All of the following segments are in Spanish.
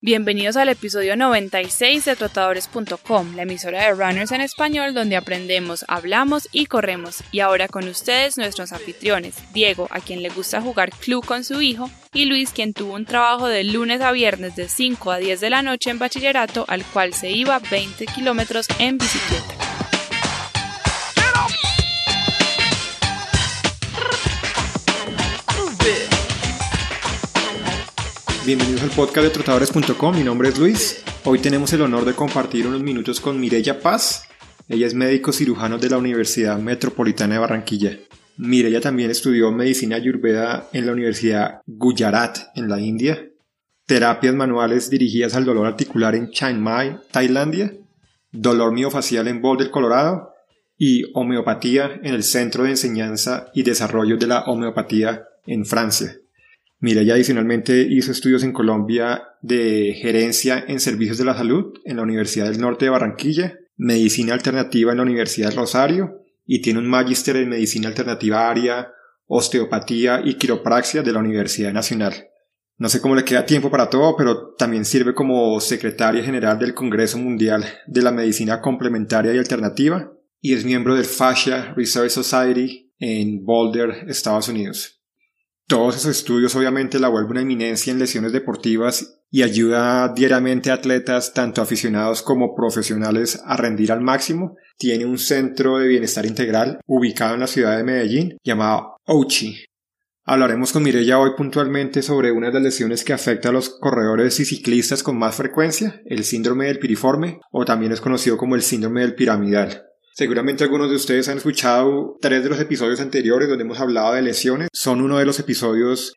Bienvenidos al episodio 96 de Trotadores.com, la emisora de runners en español donde aprendemos, hablamos y corremos. Y ahora con ustedes nuestros anfitriones, Diego, a quien le gusta jugar club con su hijo, y Luis, quien tuvo un trabajo de lunes a viernes de 5 a 10 de la noche en bachillerato, al cual se iba 20 kilómetros en bicicleta. Bienvenidos al podcast de Trotadores.com, mi nombre es Luis. Hoy tenemos el honor de compartir unos minutos con Mireya Paz. Ella es médico cirujano de la Universidad Metropolitana de Barranquilla. Mireya también estudió medicina ayurveda en la Universidad Gujarat, en la India, terapias manuales dirigidas al dolor articular en Chiang Mai, Tailandia, dolor miofacial en Boulder, Colorado, y homeopatía en el Centro de Enseñanza y Desarrollo de la Homeopatía en Francia. Mireya adicionalmente hizo estudios en Colombia de gerencia en servicios de la salud en la Universidad del Norte de Barranquilla, medicina alternativa en la Universidad del Rosario y tiene un magíster en medicina alternativa área, osteopatía y quiropraxia de la Universidad Nacional. No sé cómo le queda tiempo para todo, pero también sirve como secretaria general del Congreso Mundial de la Medicina Complementaria y Alternativa y es miembro del Fascia Research Society en Boulder, Estados Unidos. Todos esos estudios obviamente la vuelven una eminencia en lesiones deportivas y ayuda diariamente a atletas, tanto aficionados como profesionales, a rendir al máximo. Tiene un centro de bienestar integral ubicado en la ciudad de Medellín llamado OCHI. Hablaremos con Mireya hoy puntualmente sobre una de las lesiones que afecta a los corredores y ciclistas con más frecuencia, el síndrome del piriforme, o también es conocido como el síndrome del piramidal. Seguramente algunos de ustedes han escuchado 3 de los episodios anteriores donde hemos hablado de lesiones. Son uno de los episodios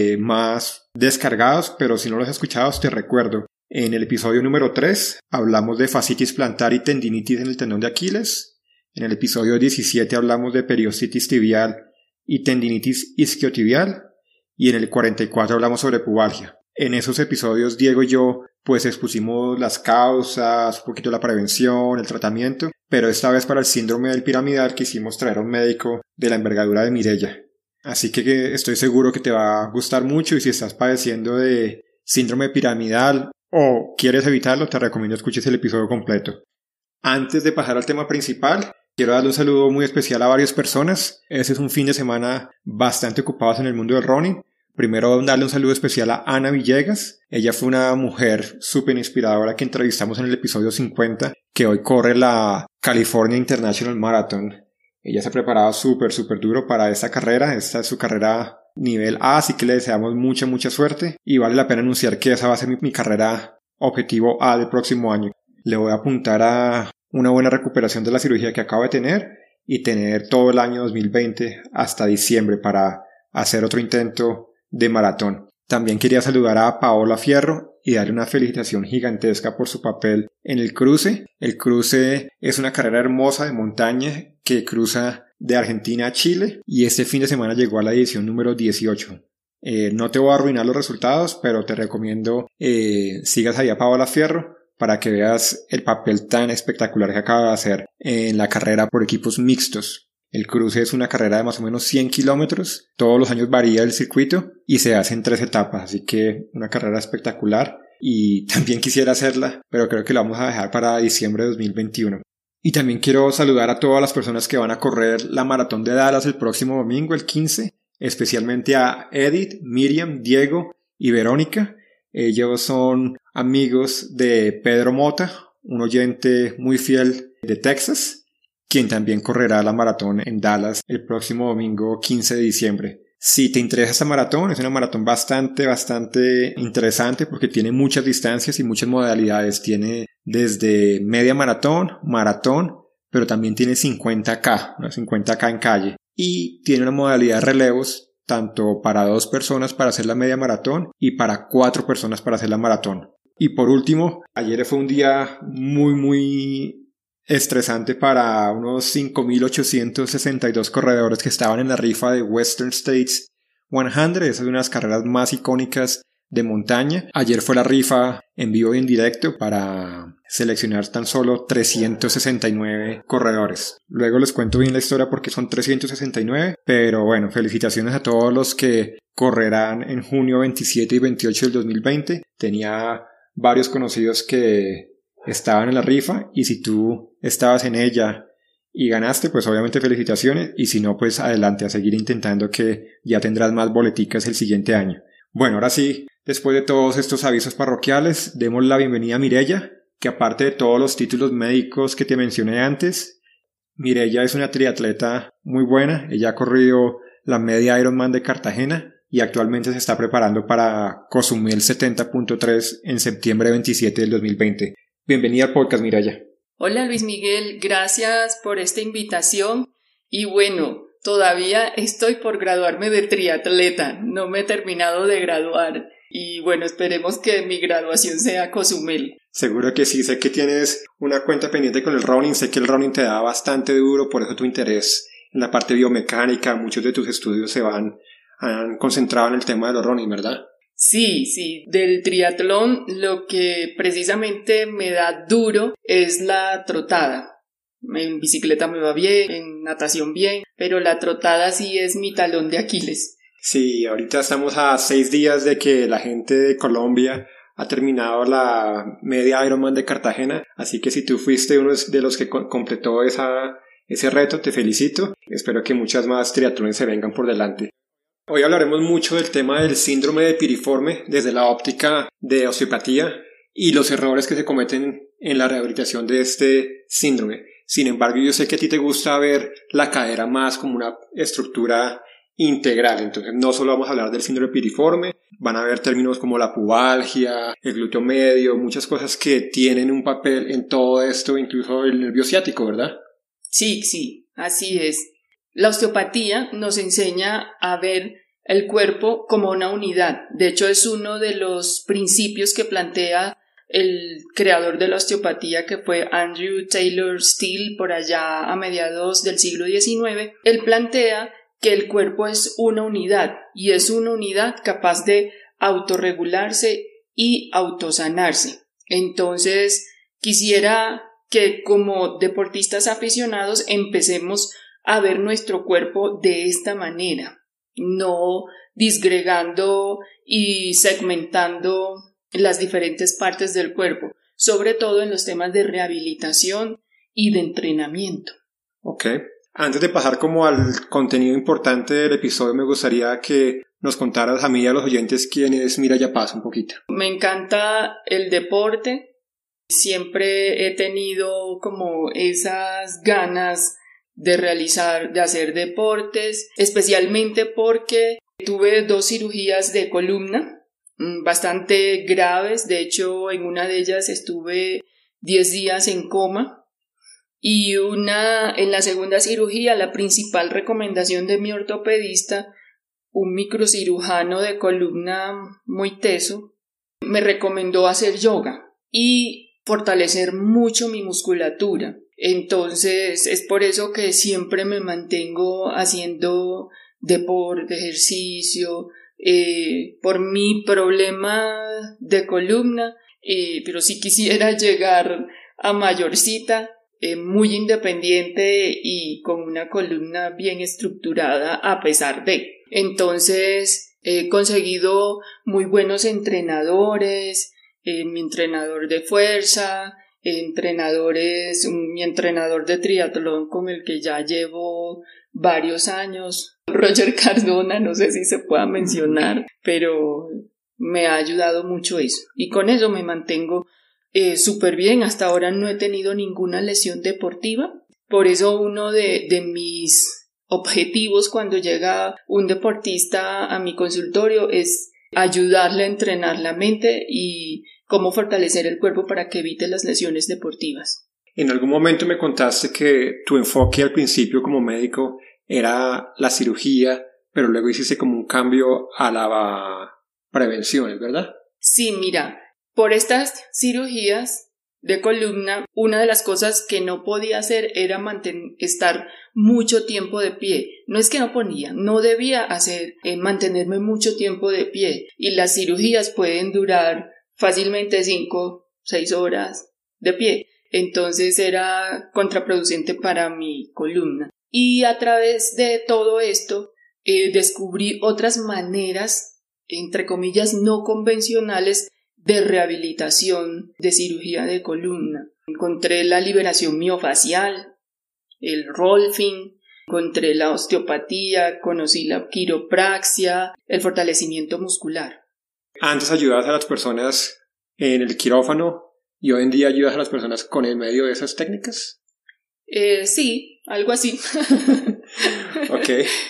más descargados, pero si no los has escuchado te recuerdo. En el episodio número 3 hablamos de fascitis plantar y tendinitis en el tendón de Aquiles. En el episodio 17 hablamos de periostititis tibial y tendinitis isquiotibial. Y en el 44 hablamos sobre pubalgia. En esos episodios Diego y yo pues expusimos las causas, un poquito la prevención, el tratamiento, pero esta vez para el síndrome del piramidal quisimos traer a un médico de la envergadura de Mireya. Así que estoy seguro que te va a gustar mucho y si estás padeciendo de síndrome piramidal o quieres evitarlo, te recomiendo escuches el episodio completo. Antes de pasar al tema principal, quiero darle un saludo muy especial a varias personas. Ese es un fin de semana bastante ocupados en el mundo del running. Primero darle un saludo especial a Ana Villegas. Ella fue una mujer súper inspiradora que entrevistamos en el episodio 50, que hoy corre la California International Marathon. Ella se ha preparado súper duro para esta carrera. Esta es su carrera nivel A, así que le deseamos mucha suerte. Y vale la pena anunciar que esa va a ser mi carrera objetivo A del próximo año. Le voy a apuntar a una buena recuperación de la cirugía que acabo de tener y tener todo el año 2020 hasta diciembre para hacer otro intento de maratón. También quería saludar a Paola Fierro y darle una felicitación gigantesca por su papel en el cruce. El cruce es una carrera hermosa de montaña que cruza de Argentina a Chile y este fin de semana llegó a la edición número 18. No te voy a arruinar los resultados, pero te recomiendo sigas ahí a Paola Fierro para que veas el papel tan espectacular que acaba de hacer en la carrera por equipos mixtos. El cruce es una carrera de más o menos 100 kilómetros, todos los años varía el circuito y se hace en 3 etapas, así que una carrera espectacular y también quisiera hacerla, pero creo que la vamos a dejar para diciembre de 2021. Y también quiero saludar a todas las personas que van a correr la maratón de Dallas el próximo domingo, el 15, especialmente a Edith, Miriam, Diego y Verónica. Ellos son amigos de Pedro Mota, un oyente muy fiel de Texas, quien también correrá la maratón en Dallas el próximo domingo 15 de diciembre. Si te interesa esta maratón, es una maratón bastante interesante porque tiene muchas distancias y muchas modalidades. Tiene desde media maratón, pero también tiene 50K, ¿no? 50K en calle. Y tiene una modalidad de relevos, tanto para 2 personas para hacer la media maratón y para 4 personas para hacer la maratón. Y por último, ayer fue un día muy estresante para unos 5.862 corredores que estaban en la rifa de Western States 100. Esa es una de las carreras más icónicas de montaña. Ayer fue la rifa en vivo y en directo para seleccionar tan solo 369 corredores. Luego les cuento bien la historia porque son 369, pero bueno, felicitaciones a todos los que correrán en junio 27 y 28 del 2020. Tenía varios conocidos que estaban en la rifa, y si tú estabas en ella y ganaste, pues obviamente felicitaciones, y si no, pues adelante a seguir intentando, que ya tendrás más boleticas el siguiente año. Bueno, ahora sí, después de todos estos avisos parroquiales, demos la bienvenida a Mireya, que aparte de todos los títulos médicos que te mencioné antes, Mireya es una triatleta muy buena. Ella ha corrido la media Ironman de Cartagena y actualmente se está preparando para Cozumel 70.3 en septiembre 27 del 2020. Bienvenida al podcast, Mireya. Hola Luis Miguel, gracias por esta invitación y bueno, todavía estoy por graduarme de triatleta, no me he terminado de graduar y bueno, esperemos que mi graduación sea Cozumel. Seguro que sí, sé que tienes una cuenta pendiente con el running, sé que el running te da bastante duro, por eso tu interés en la parte biomecánica, muchos de tus estudios han concentrado en el tema de los running, ¿verdad? Sí, del triatlón lo que precisamente me da duro es la trotada. En bicicleta me va bien, en natación bien, pero la trotada sí es mi talón de Aquiles. Sí, ahorita estamos a 6 días de que la gente de Colombia ha terminado la media Ironman de Cartagena, así que si tú fuiste uno de los que completó ese reto, te felicito. Espero que muchas más triatlones se vengan por delante. Hoy hablaremos mucho del tema del síndrome de piriforme desde la óptica de osteopatía y los errores que se cometen en la rehabilitación de este síndrome. Sin embargo, yo sé que a ti te gusta ver la cadera más como una estructura integral, entonces no solo vamos a hablar del síndrome piriforme, van a haber términos como la pubalgia, el glúteo medio, muchas cosas que tienen un papel en todo esto, incluso el nervio ciático, ¿verdad? Sí, así es. La osteopatía nos enseña a ver el cuerpo como una unidad. De hecho, es uno de los principios que plantea el creador de la osteopatía, que fue Andrew Taylor Still, por allá a mediados del siglo XIX. Él plantea que el cuerpo es una unidad y es una unidad capaz de autorregularse y autosanarse. Entonces, quisiera que como deportistas aficionados empecemos a ver nuestro cuerpo de esta manera, no disgregando y segmentando las diferentes partes del cuerpo, sobre todo en los temas de rehabilitación y de entrenamiento. Ok. Antes de pasar como al contenido importante del episodio, me gustaría que nos contaras a mí y a los oyentes quién es Mireya Paz un poquito. Me encanta el deporte, siempre he tenido como esas ganas de hacer deportes, especialmente porque tuve 2 cirugías de columna bastante graves. De hecho, en una de ellas estuve 10 días en coma. Y en la segunda cirugía, la principal recomendación de mi ortopedista, un microcirujano de columna muy teso, me recomendó hacer yoga y fortalecer mucho mi musculatura. Entonces es por eso que siempre me mantengo haciendo deporte, ejercicio, por mi problema de columna, pero si quisiera llegar a mayorcita, muy independiente y con una columna bien estructurada a pesar de. Entonces he conseguido muy buenos entrenadores, mi entrenador de fuerza, mi entrenador de triatlón con el que ya llevo varios años, Roger Cardona, no sé si se pueda mencionar, pero me ha ayudado mucho eso y con eso me mantengo súper bien. Hasta ahora no he tenido ninguna lesión deportiva, por eso uno de mis objetivos cuando llega un deportista a mi consultorio es ayudarle a entrenar la mente y cómo fortalecer el cuerpo para que evite las lesiones deportivas. En algún momento me contaste que tu enfoque al principio como médico era la cirugía, pero luego hiciste como un cambio a la prevención, ¿verdad? Sí, mira, por estas cirugías de columna, una de las cosas que no podía hacer era estar mucho tiempo de pie. No es que no debía mantenerme mucho tiempo de pie. Y las cirugías pueden durar fácilmente 5, 6 horas de pie. Entonces era contraproducente para mi columna. Y a través de todo esto descubrí otras maneras, entre comillas, no convencionales de rehabilitación de cirugía de columna. Encontré la liberación miofacial, el rolfing, encontré la osteopatía, conocí la quiropraxia, el fortalecimiento muscular. Antes ayudabas a las personas en el quirófano y hoy en día ayudas a las personas con el medio de esas técnicas. Sí, algo así. Ok.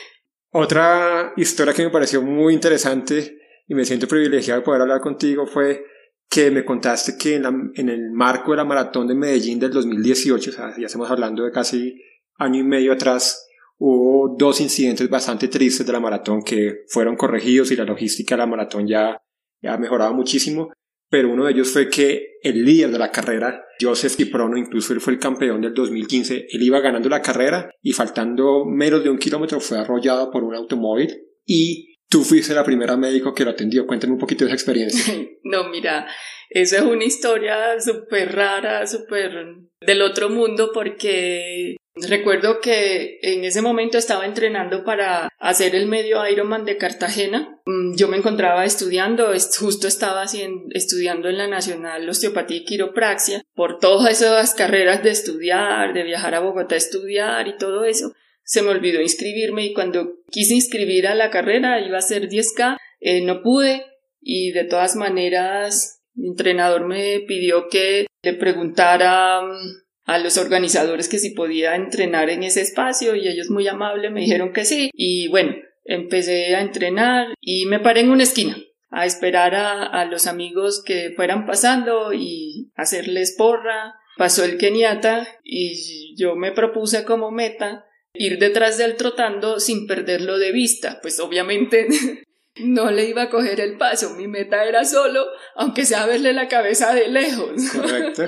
Otra historia que me pareció muy interesante y me siento privilegiado de poder hablar contigo fue que me contaste que en el marco de la maratón de Medellín del 2018, o sea, ya estamos hablando de casi año y medio atrás, hubo 2 incidentes bastante tristes de la maratón que fueron corregidos y la logística de la maratón ya ha mejorado muchísimo, pero uno de ellos fue que el líder de la carrera, Joseph Kiprono, incluso él fue el campeón del 2015, él iba ganando la carrera y faltando menos de 1 kilómetro fue arrollado por un automóvil y tú fuiste la primera médico que lo atendió. Cuéntame un poquito de esa experiencia. No, mira, esa es una historia súper rara, súper del otro mundo, porque recuerdo que en ese momento estaba entrenando para hacer el medio Ironman de Cartagena. Yo me encontraba estudiando, justo estaba estudiando en la Nacional Osteopatía y Quiropraxia. Por todas esas carreras de estudiar, de viajar a Bogotá a estudiar y todo eso, se me olvidó inscribirme y cuando quise inscribir a la carrera, iba a ser 10K, no pude y de todas maneras mi entrenador me pidió que le preguntara a los organizadores que si podía entrenar en ese espacio y ellos muy amables me dijeron que sí y bueno, empecé a entrenar y me paré en una esquina a esperar a los amigos que fueran pasando y hacerles porra. Pasó el keniata y yo me propuse como meta ir detrás de él trotando sin perderlo de vista, pues obviamente no le iba a coger el paso, mi meta era solo, aunque sea verle la cabeza de lejos. Correcto.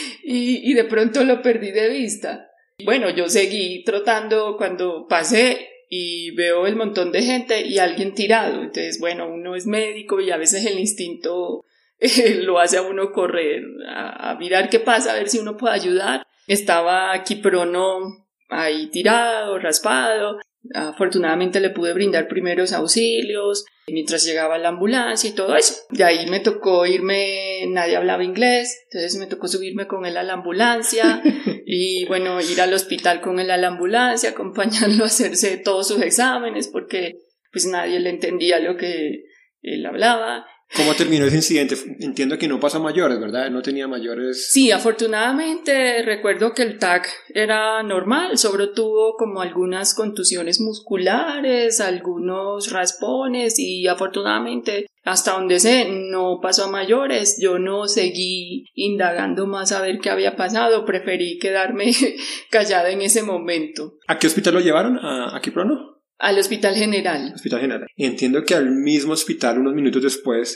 y de pronto lo perdí de vista. Bueno, yo seguí trotando cuando pasé y veo el montón de gente y alguien tirado, entonces bueno, uno es médico y a veces el instinto lo hace a uno correr, a mirar qué pasa, a ver si uno puede ayudar. Estaba Kiprono ahí tirado, raspado. Afortunadamente le pude brindar primeros auxilios mientras llegaba la ambulancia y todo eso. De ahí me tocó irme, nadie hablaba inglés, entonces me tocó subirme con él a la ambulancia y bueno, ir al hospital con él a la ambulancia, acompañarlo a hacerse todos sus exámenes porque pues nadie le entendía lo que él hablaba. ¿Cómo terminó ese incidente? Entiendo que no pasó a mayores, ¿verdad? No tenía mayores. Sí, afortunadamente recuerdo que el TAC era normal, solo tuvo como algunas contusiones musculares, algunos raspones y afortunadamente hasta donde sé no pasó a mayores. Yo no seguí indagando más a ver qué había pasado, preferí quedarme callada en ese momento. ¿A qué hospital lo llevaron? ¿A Kiprono? Al Hospital General. Hospital General. Entiendo que al mismo hospital, unos minutos después,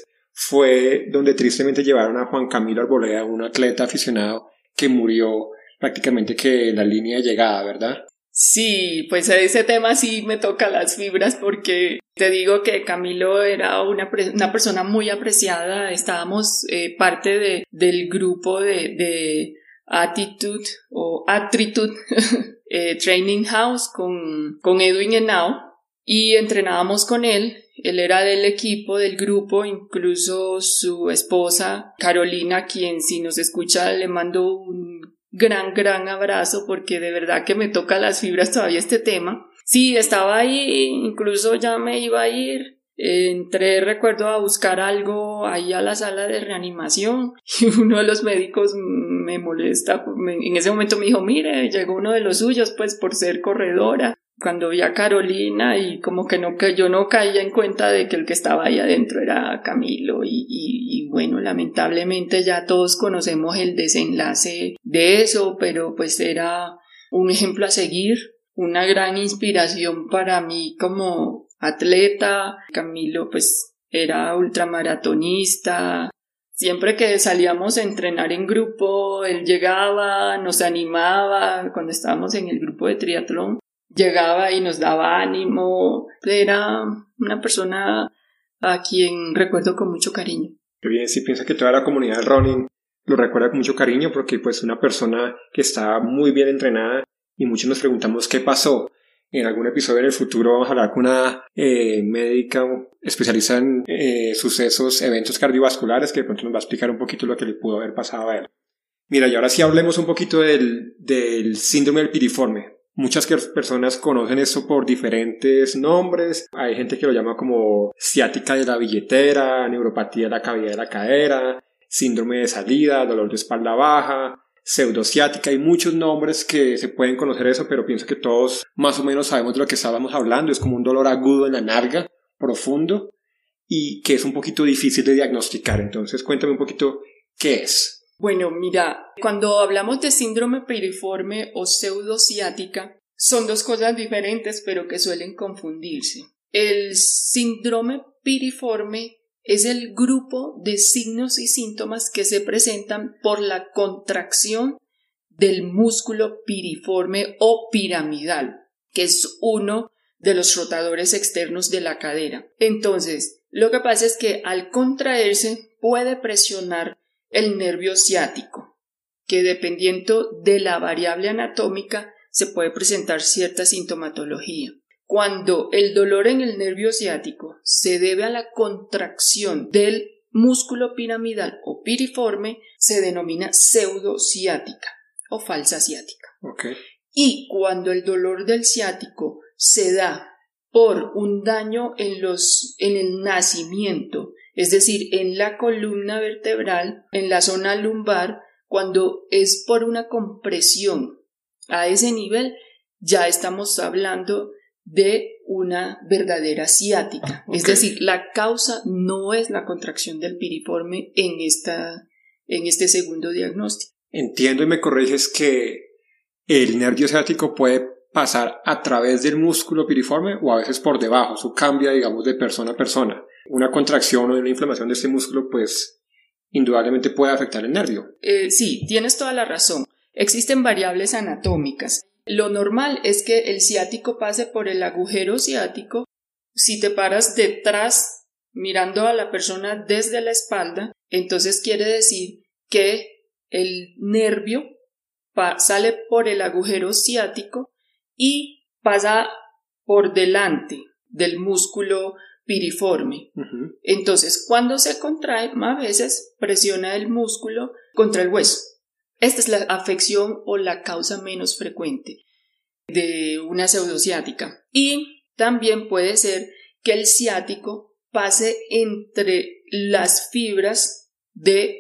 fue donde tristemente llevaron a Juan Camilo Arboleda, un atleta aficionado que murió prácticamente que en la línea de llegada, ¿verdad? Sí, pues ese tema sí me toca las fibras porque te digo que Camilo era una persona muy apreciada. Estábamos parte del grupo de Attitude o Attritude Training House con Edwin Henao y entrenábamos con él. Él era del equipo, del grupo, incluso su esposa Carolina, quien si nos escucha le mando un gran abrazo porque de verdad que me toca las fibras todavía este tema. Sí, estaba ahí, incluso ya me iba a ir. Entré, recuerdo, a buscar algo ahí a la sala de reanimación y uno de los médicos me molesta, en ese momento me dijo, mire, llegó uno de los suyos pues por ser corredora. Cuando vi a Carolina y como que yo no caía en cuenta de que el que estaba ahí adentro era Camilo y bueno, lamentablemente ya todos conocemos el desenlace de eso, pero pues era un ejemplo a seguir, una gran inspiración para mí como atleta. Camilo pues era ultramaratonista. Siempre que salíamos a entrenar en grupo, él llegaba, nos animaba. Cuando estábamos en el grupo de triatlón, llegaba y nos daba ánimo. Era una persona a quien recuerdo con mucho cariño. Qué bien, sí, piensa que toda la comunidad del running lo recuerda con mucho cariño porque pues una persona que está muy bien entrenada y muchos nos preguntamos qué pasó. En algún episodio en el futuro vamos a hablar con una médica especializa en sucesos, eventos cardiovasculares, que de pronto nos va a explicar un poquito lo que le pudo haber pasado a él. Mira, y ahora sí hablemos un poquito del síndrome del piriforme. Muchas personas conocen esto por diferentes nombres. Hay gente que lo llama como ciática de la billetera, neuropatía de la cavidad de la cadera, síndrome de salida, dolor de espalda baja, pseudociática. Hay muchos nombres que se pueden conocer eso, pero pienso que todos más o menos sabemos de lo que estábamos hablando. Es como un dolor agudo en la nalga, profundo, y que es un poquito difícil de diagnosticar. Entonces, cuéntame un poquito qué es. Bueno, mira, cuando hablamos de síndrome piriforme o pseudociática, son dos cosas diferentes, pero que suelen confundirse. El síndrome piriforme es el grupo de signos y síntomas que se presentan por la contracción del músculo piriforme o piramidal, que es uno de los rotadores externos de la cadera. Entonces, lo que pasa es que al contraerse puede presionar el nervio ciático, que dependiendo de la variable anatómica se puede presentar cierta sintomatología. Cuando el dolor en el nervio ciático se debe a la contracción del músculo piramidal o piriforme, se denomina pseudociática o falsa ciática. Okay. Y cuando el dolor del ciático se da por un daño en el nacimiento, es decir, en la columna vertebral, en la zona lumbar, cuando es por una compresión a ese nivel, ya estamos hablando de una verdadera ciática. Okay. Es decir, la causa no es la contracción del piriforme en este segundo diagnóstico. Entiendo y me corriges que el nervio ciático puede pasar a través del músculo piriforme o a veces por debajo. Eso cambia, digamos, de persona a persona. Una contracción o una inflamación de este músculo, pues, indudablemente puede afectar el nervio. Sí, tienes toda la razón. Existen variables anatómicas. Lo normal es que el ciático pase por el agujero ciático. Si te paras detrás, mirando a la persona desde la espalda, entonces quiere decir que el nervio sale por el agujero ciático y pasa por delante del músculo piriforme. Uh-huh. Entonces, cuando se contrae, a veces presiona el músculo contra el hueso. Esta es la afección o la causa menos frecuente de una pseudociática. Y también puede ser que el ciático pase entre las fibras del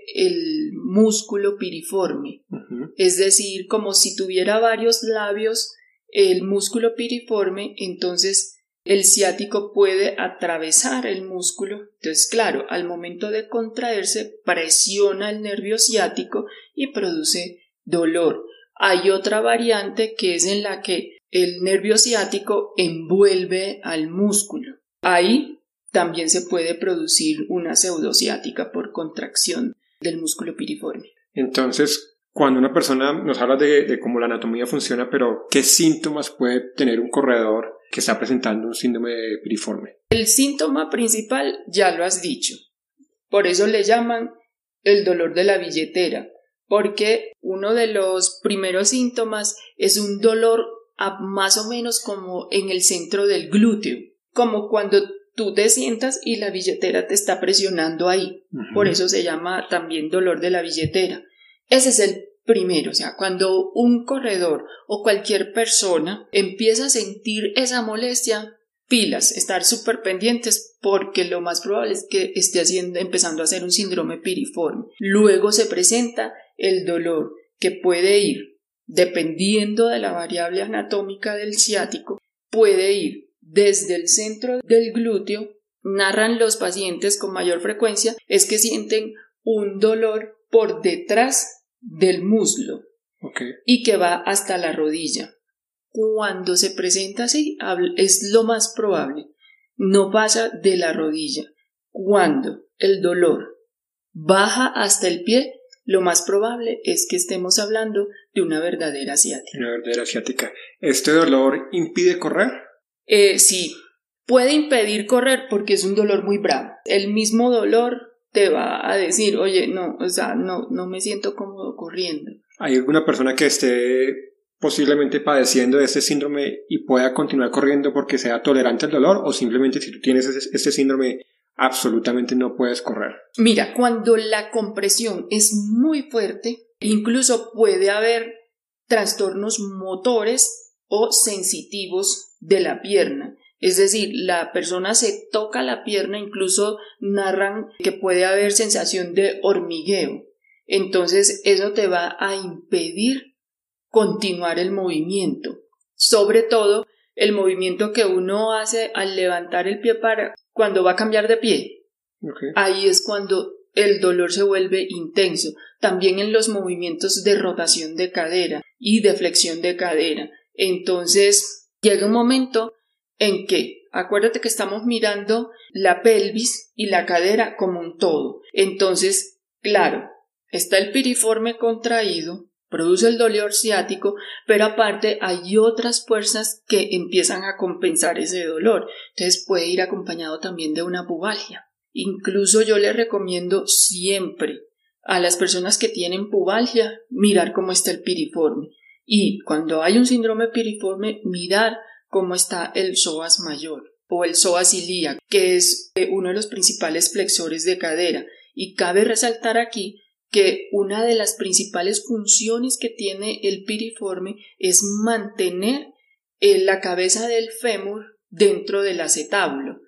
músculo piriforme. Uh-huh. Es decir, como si tuviera varios labios el músculo piriforme, entonces el ciático puede atravesar el músculo. Entonces, claro, al momento de contraerse, presiona el nervio ciático y produce dolor. Hay otra variante que es en la que el nervio ciático envuelve al músculo. Ahí también se puede producir una pseudociática por contracción del músculo piriforme. Entonces, cuando una persona nos habla de cómo la anatomía funciona, pero ¿qué síntomas puede tener un corredor que está presentando un síndrome piriforme? El síntoma principal ya lo has dicho. Por eso le llaman el dolor de la billetera, porque uno de los primeros síntomas es un dolor más o menos como en el centro del glúteo, como cuando tú te sientas y la billetera te está presionando ahí. Uh-huh. Por eso se llama también dolor de la billetera. Ese es el primero, o sea, cuando un corredor o cualquier persona empieza a sentir esa molestia, pilas, estar súper pendientes, porque lo más probable es que esté empezando a hacer un síndrome piriforme. Luego se presenta el dolor, que puede ir, dependiendo de la variable anatómica del ciático, puede ir desde el centro del glúteo. Narran los pacientes con mayor frecuencia es que sienten un dolor por detrás del muslo. Okay. Y que va hasta la rodilla. Cuando se presenta así, es lo más probable, no pasa de la rodilla. Cuando el dolor baja hasta el pie, lo más probable es que estemos hablando de una verdadera ciática. Una verdadera ciática. ¿Este dolor impide correr? Sí, puede impedir correr porque es un dolor muy bravo. El mismo dolor te va a decir, oye, no, o sea, no me siento cómodo corriendo. ¿Hay alguna persona que esté posiblemente padeciendo de este síndrome y pueda continuar corriendo porque sea tolerante al dolor, o simplemente si tú tienes este síndrome absolutamente no puedes correr? Mira, cuando la compresión es muy fuerte, incluso puede haber trastornos motores o sensitivos de la pierna. Es decir, la persona se toca la pierna, incluso narran que puede haber sensación de hormigueo. Entonces, eso te va a impedir continuar el movimiento. Sobre todo, el movimiento que uno hace al levantar el pie cuando va a cambiar de pie. Okay. Ahí es cuando el dolor se vuelve intenso. También en los movimientos de rotación de cadera y de flexión de cadera. Entonces, llega un momento en que, acuérdate que estamos mirando la pelvis y la cadera como un todo. Entonces, claro, está el piriforme contraído, produce el dolor ciático, pero aparte hay otras fuerzas que empiezan a compensar ese dolor. Entonces puede ir acompañado también de una pubalgia. Incluso yo les recomiendo siempre a las personas que tienen pubalgia mirar cómo está el piriforme. Y cuando hay un síndrome piriforme, mirar cómo está el psoas mayor o el psoas ilíaco, que es uno de los principales flexores de cadera. Y cabe resaltar aquí que una de las principales funciones que tiene el piriforme es mantener la cabeza del fémur dentro del acetábulo,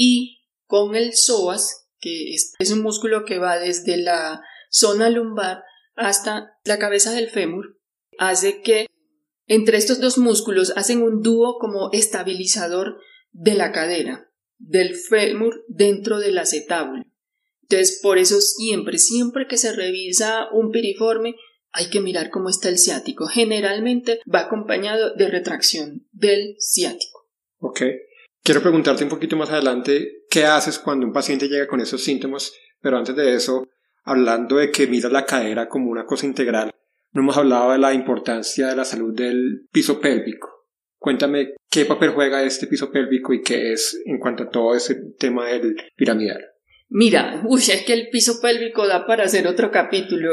y con el psoas, que es un músculo que va desde la zona lumbar hasta la cabeza del fémur, hace que entre estos dos músculos hacen un dúo como estabilizador de la cadera, del fémur dentro del acetábulo. Entonces, por eso siempre que se revisa un piriforme, hay que mirar cómo está el ciático. Generalmente va acompañado de retracción del ciático. Ok. Quiero preguntarte un poquito más adelante, ¿qué haces cuando un paciente llega con esos síntomas? Pero antes de eso, hablando de que miras la cadera como una cosa integral, no hemos hablado de la importancia de la salud del piso pélvico. Cuéntame qué papel juega este piso pélvico y qué es en cuanto a todo ese tema del piramidal. Mira, es que el piso pélvico da para hacer otro capítulo.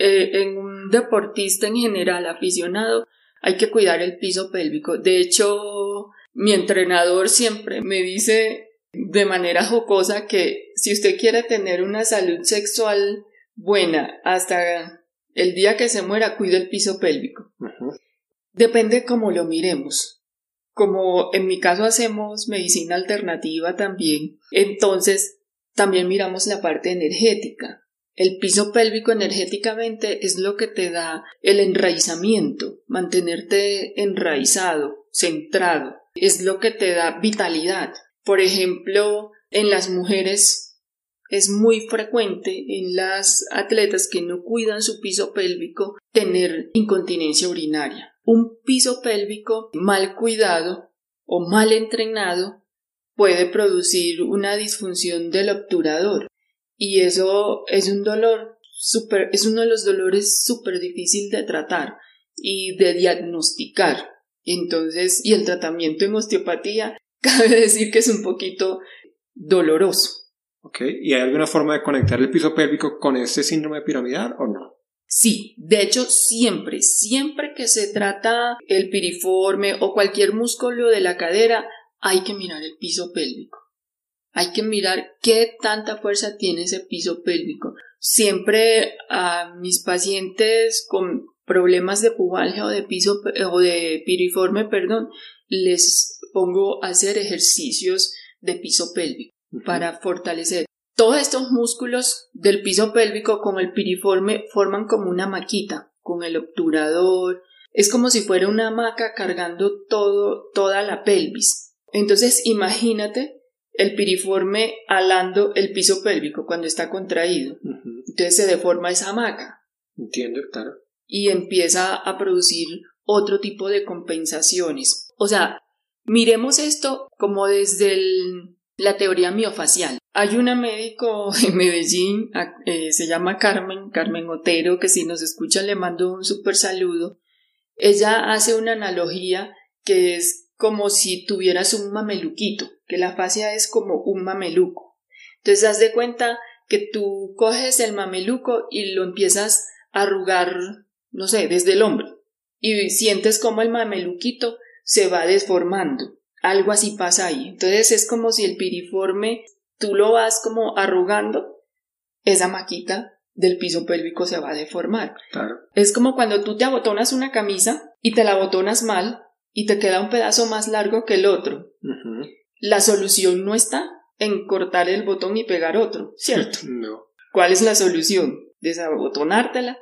En un deportista en general, aficionado, hay que cuidar el piso pélvico. De hecho, mi entrenador siempre me dice de manera jocosa que si usted quiere tener una salud sexual buena hasta el día que se muera, cuide el piso pélvico. Uh-huh. Depende cómo lo miremos. Como en mi caso hacemos medicina alternativa también, entonces también miramos la parte energética. El piso pélvico energéticamente es lo que te da el enraizamiento, mantenerte enraizado, centrado, es lo que te da vitalidad. Por ejemplo, en las mujeres es muy frecuente en las atletas que no cuidan su piso pélvico tener incontinencia urinaria. Un piso pélvico mal cuidado o mal entrenado puede producir una disfunción del obturador, y eso es un dolor es uno de los dolores súper difícil de tratar y de diagnosticar. Entonces, y el tratamiento en osteopatía cabe decir que es un poquito doloroso. Ok, ¿y hay alguna forma de conectar el piso pélvico con este síndrome piramidal o no? Sí, de hecho siempre que se trata el piriforme o cualquier músculo de la cadera, hay que mirar el piso pélvico. Hay que mirar qué tanta fuerza tiene ese piso pélvico. Siempre a mis pacientes con problemas de pubalgia o de piriforme, les pongo a hacer ejercicios de piso pélvico para fortalecer. Todos estos músculos del piso pélvico con el piriforme forman como una maquita, con el obturador. Es como si fuera una hamaca cargando toda la pelvis. Entonces imagínate el piriforme alando el piso pélvico cuando está contraído. Uh-huh. Entonces se deforma esa hamaca. Entiendo, claro. Y empieza a producir otro tipo de compensaciones. O sea, miremos esto como desde la teoría miofacial. Hay una médico en Medellín, se llama Carmen Otero, que si nos escucha le mando un súper saludo. Ella hace una analogía que es como si tuvieras un mameluquito, que la fascia es como un mameluco. Entonces haz de cuenta que tú coges el mameluco y lo empiezas a arrugar, no sé, desde el hombro. y sientes como el mameluquito se va deformando. Algo así pasa ahí. Entonces es como si el piriforme tú lo vas como arrugando, esa maquita del piso pélvico se va a deformar. Claro. Es como cuando tú te abotonas una camisa y te la abotonas mal y te queda un pedazo más largo que el otro. Uh-huh. La solución no está en cortar el botón y pegar otro, ¿cierto? No. ¿Cuál es la solución? Desabotonártela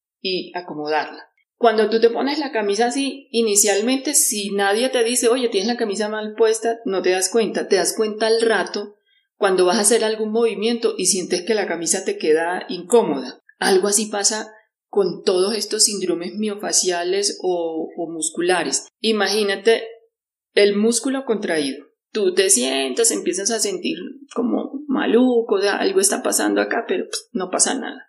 y acomodarla. Cuando tú te pones la camisa así, inicialmente, si nadie te dice, oye, tienes la camisa mal puesta, no te das cuenta al rato, cuando vas a hacer algún movimiento y sientes que la camisa te queda incómoda. Algo así pasa con todos estos síndromes miofaciales o musculares. Imagínate el músculo contraído. Tú te sientas, empiezas a sentir como maluco, algo está pasando acá, pero no pasa nada.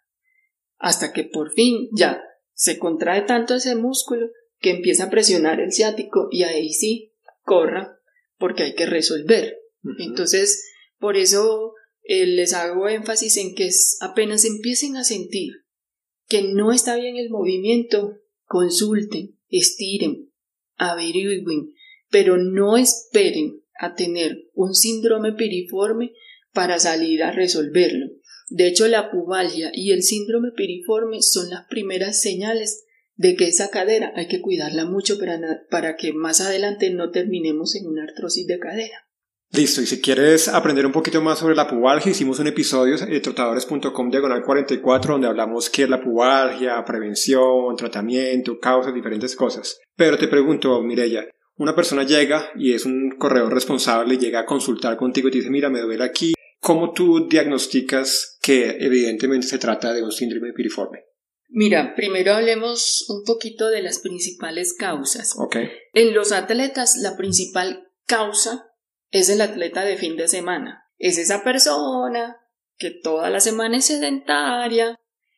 Hasta que por fin ya se contrae tanto ese músculo que empieza a presionar el ciático y ahí sí, corra, porque hay que resolver. Uh-huh. Entonces, por eso les hago énfasis en que apenas empiecen a sentir que no está bien el movimiento, consulten, estiren, averigüen, pero no esperen a tener un síndrome piriforme para salir a resolverlo. De hecho, la pubalgia y el síndrome piriforme son las primeras señales de que esa cadera hay que cuidarla mucho para que más adelante no terminemos en una artrosis de cadera. Listo, y si quieres aprender un poquito más sobre la pubalgia, hicimos un episodio de trotadores.com/44 donde hablamos qué es la pubalgia, prevención, tratamiento, causas, diferentes cosas. Pero te pregunto, Mireya, una persona llega y es un corredor responsable, llega a consultar contigo y te dice, mira, me duele aquí. ¿Cómo tú diagnosticas que evidentemente se trata de un síndrome piriforme? Mira, primero hablemos un poquito de las principales causas. Okay. En los atletas, la principal causa es el atleta de fin de semana. Es esa persona que toda la semana es sedentaria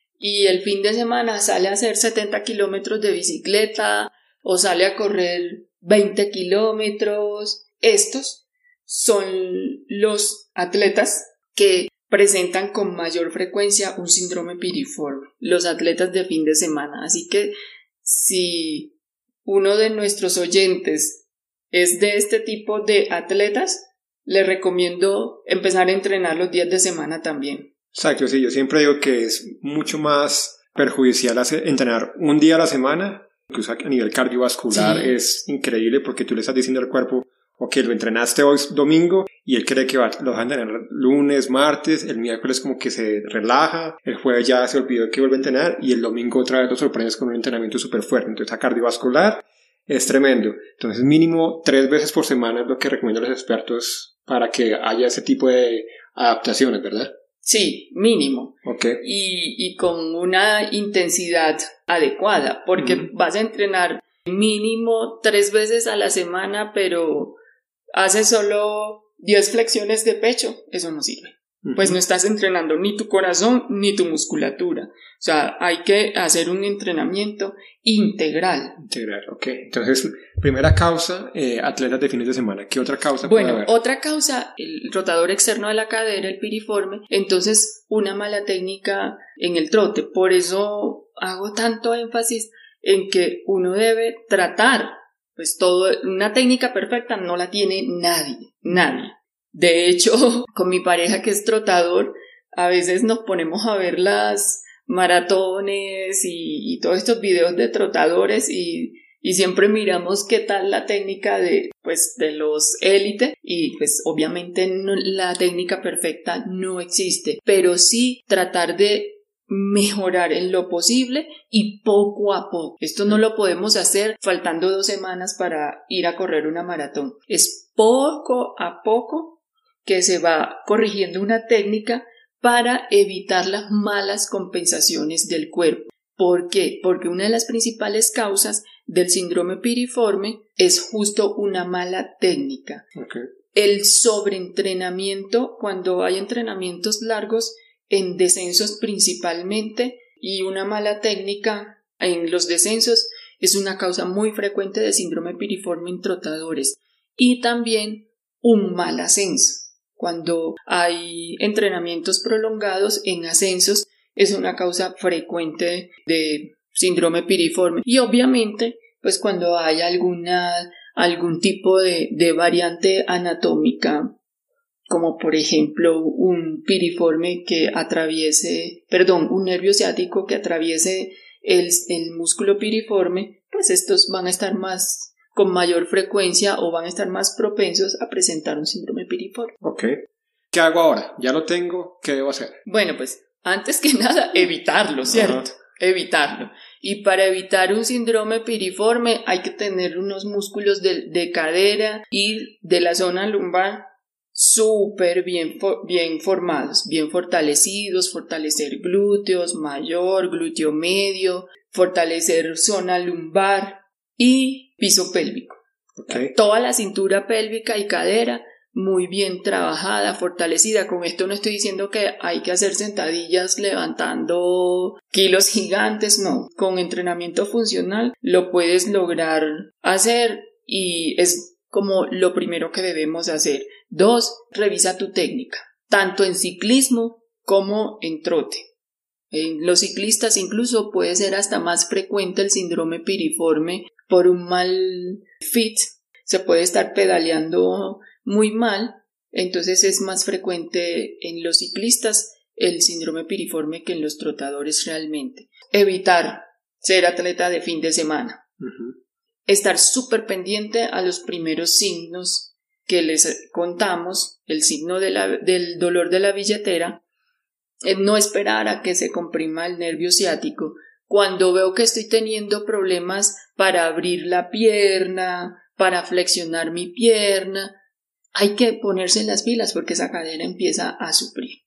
y el fin de semana sale a hacer 70 kilómetros de bicicleta o sale a correr 20 kilómetros. Estos son los atletas que presentan con mayor frecuencia un síndrome piriforme, los atletas de fin de semana. Así que si uno de nuestros oyentes es de este tipo de atletas, le recomiendo empezar a entrenar los días de semana también. Exacto, sí, yo siempre digo que es mucho más perjudicial entrenar un día a la semana, incluso a nivel cardiovascular. Sí. Es increíble porque tú le estás diciendo al cuerpo, ok, lo entrenaste hoy domingo y él cree que lo vas a entrenar lunes, martes, el miércoles como que se relaja, el jueves ya se olvidó que vuelve a entrenar y el domingo otra vez lo sorprendes con un entrenamiento súper fuerte. Entonces a cardiovascular es tremendo. Entonces mínimo 3 veces por semana es lo que recomiendan los expertos para que haya ese tipo de adaptaciones, ¿verdad? Sí, mínimo. Okay. Y con una intensidad adecuada, porque vas a entrenar mínimo 3 veces a la semana, pero haces solo 10 flexiones de pecho, eso no sirve. Pues no estás entrenando ni tu corazón ni tu musculatura. O sea, hay que hacer un entrenamiento integral. Integral, ok. Entonces, primera causa, atletas de fines de semana. ¿Qué otra causa puede haber? Bueno, otra causa, el rotador externo de la cadera, el piriforme. Entonces, una mala técnica en el trote. Por eso hago tanto énfasis en que uno debe tratar, pues una técnica perfecta no la tiene nadie. De hecho, con mi pareja que es trotador, a veces nos ponemos a ver las maratones y todos estos videos de trotadores y siempre miramos qué tal la técnica de los élite y pues obviamente la técnica perfecta no existe, pero sí tratar de mejorar en lo posible y poco a poco. Esto no lo podemos hacer faltando 2 semanas para ir a correr una maratón. Es poco a poco que se va corrigiendo una técnica para evitar las malas compensaciones del cuerpo. ¿Por qué? Porque una de las principales causas del síndrome piriforme es justo una mala técnica. Okay. El sobreentrenamiento, cuando hay entrenamientos largos en descensos principalmente, y una mala técnica en los descensos es una causa muy frecuente de síndrome piriforme en trotadores. Y también un mal ascenso. Cuando hay entrenamientos prolongados en ascensos es una causa frecuente de síndrome piriforme. Y obviamente pues cuando hay algún tipo de variante anatómica, como por ejemplo un piriforme que un nervio ciático que atraviese el músculo piriforme, pues estos van a estar con mayor frecuencia o van a estar más propensos a presentar un síndrome piriforme. Ok. ¿Qué hago ahora? Ya lo tengo, ¿qué debo hacer? Bueno, pues antes que nada evitarlo, ¿cierto? Evitarlo. Y para evitar un síndrome piriforme hay que tener unos músculos de cadera y de la zona lumbar súper bien formados, bien fortalecidos, fortalecer glúteos mayor, glúteo medio, fortalecer zona lumbar y piso pélvico. Okay. Toda la cintura pélvica y cadera muy bien trabajada, fortalecida. Con esto no estoy diciendo que hay que hacer sentadillas levantando kilos gigantes, no. Con entrenamiento funcional lo puedes lograr hacer y es como lo primero que debemos hacer. 2. Revisa tu técnica, tanto en ciclismo como en trote. En los ciclistas incluso puede ser hasta más frecuente el síndrome piriforme por un mal fit. Se puede estar pedaleando muy mal, entonces es más frecuente en los ciclistas el síndrome piriforme que en los trotadores realmente. Evitar ser atleta de fin de semana. Estar súper pendiente a los primeros signos que les contamos, el signo del dolor de la billetera, no esperar a que se comprima el nervio ciático. Cuando veo que estoy teniendo problemas para abrir la pierna, para flexionar mi pierna, hay que ponerse en las pilas porque esa cadera empieza a sufrir.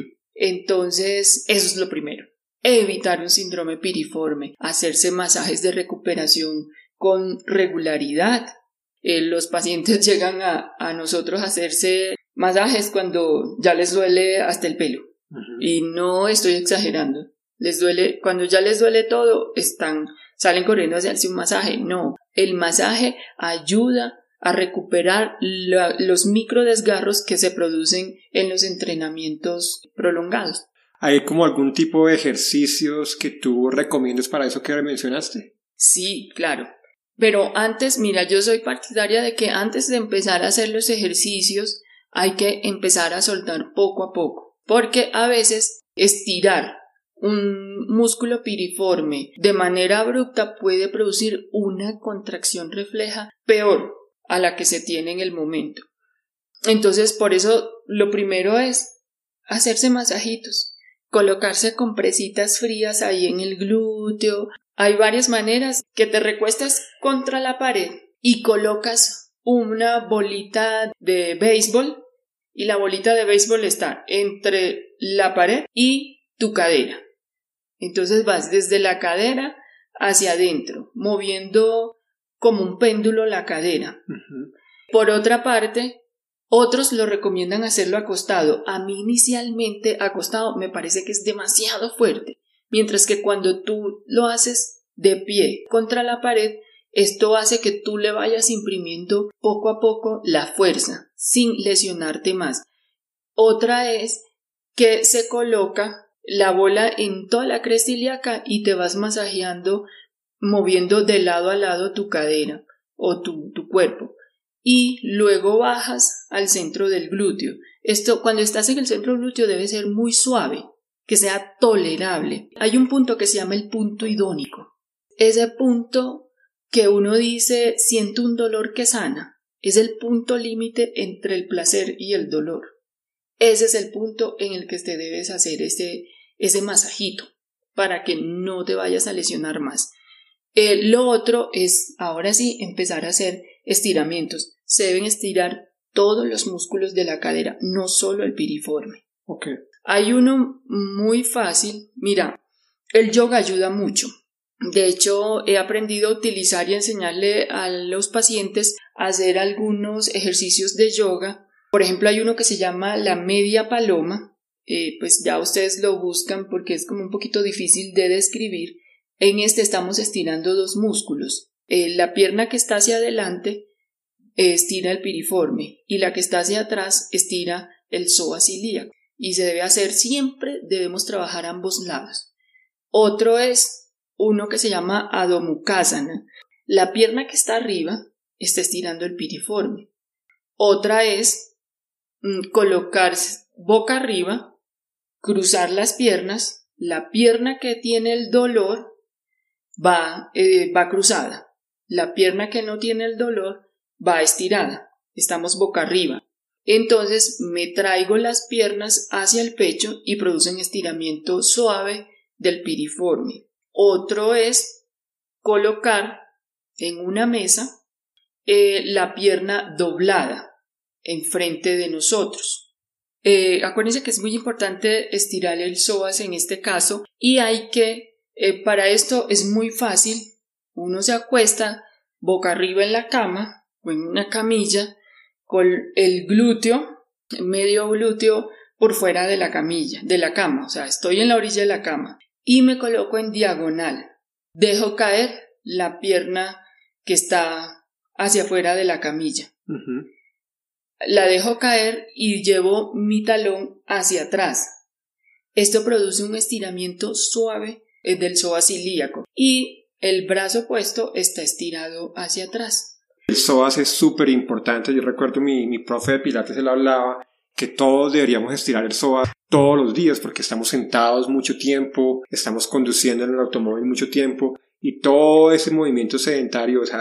Entonces, eso es lo primero. Evitar un síndrome piriforme, hacerse masajes de recuperación con regularidad. Los pacientes llegan a nosotros a hacerse masajes cuando ya les duele hasta el pelo. Y no estoy exagerando. Les duele, cuando ya les duele todo, salen corriendo a hacerse un masaje. No, el masaje ayuda a recuperar los microdesgarros que se producen en los entrenamientos prolongados. ¿Hay como algún tipo de ejercicios que tú recomiendas para eso que mencionaste? Sí, claro. Pero antes, mira, yo soy partidaria de que antes de empezar a hacer los ejercicios hay que empezar a soltar poco a poco, porque a veces estirar un músculo piriforme de manera abrupta puede producir una contracción refleja peor a la que se tiene en el momento. Entonces, por eso lo primero es hacerse masajitos, colocarse compresitas frías ahí en el glúteo. Hay varias maneras, que te recuestas contra la pared y colocas una bolita de béisbol y la bolita de béisbol está entre la pared y tu cadera. Entonces vas desde la cadera hacia adentro, moviendo como un péndulo la cadera. Por otra parte, otros lo recomiendan hacerlo acostado. A mí inicialmente acostado me parece que es demasiado fuerte, mientras que cuando tú lo haces de pie contra la pared, esto hace que tú le vayas imprimiendo poco a poco la fuerza, sin lesionarte más. Otra es que se coloca la bola en toda la cresta ilíaca y te vas masajeando, moviendo de lado a lado tu cadera o tu cuerpo. Y luego bajas al centro del glúteo. Esto, cuando estás en el centro del glúteo, debe ser muy suave, que sea tolerable. Hay un punto que se llama el punto idónico. Ese punto que uno dice, siento un dolor que sana, es el punto límite entre el placer y el dolor. Ese es el punto en el que te debes hacer ese masajito para que no te vayas a lesionar más. Lo otro es, ahora sí, empezar a hacer estiramientos. Se deben estirar todos los músculos de la cadera, no solo el piriforme. Okay. Hay uno muy fácil. Mira, el yoga ayuda mucho. De hecho, he aprendido a utilizar y a enseñarle a los pacientes a hacer algunos ejercicios de yoga. Por ejemplo, hay uno que se llama la media paloma. Pues ya ustedes lo buscan porque es como un poquito difícil de describir. En este estamos estirando dos músculos. La pierna que está hacia adelante estira el piriforme y la que está hacia atrás estira el psoas ilíaco. Y se debe hacer siempre, debemos trabajar ambos lados. Otro es uno que se llama Adho Mukha Asana. la pierna que está arriba está estirando el piriforme. Otra es colocarse boca arriba, cruzar las piernas, la pierna que tiene el dolor va cruzada, la pierna que no tiene el dolor va estirada, estamos boca arriba. Entonces me traigo las piernas hacia el pecho y producen estiramiento suave del piriforme. Otro es colocar en una mesa la pierna doblada enfrente de nosotros. Acuérdense que es muy importante estirar el psoas en este caso y para esto es muy fácil. Uno se acuesta boca arriba en la cama o en una camilla con el glúteo, medio glúteo por fuera de la cama, o sea, estoy en la orilla de la cama y me coloco en diagonal. Dejo caer la pierna que está hacia afuera de la camilla. Uh-huh. La dejo caer y llevo mi talón hacia atrás. Esto produce un estiramiento suave del psoas ilíaco y el brazo opuesto está estirado hacia atrás. El psoas es súper importante. Yo recuerdo mi profe de pilates, él hablaba que todos deberíamos estirar el psoas todos los días porque estamos sentados mucho tiempo, estamos conduciendo en el automóvil mucho tiempo y todo ese movimiento sedentario, ese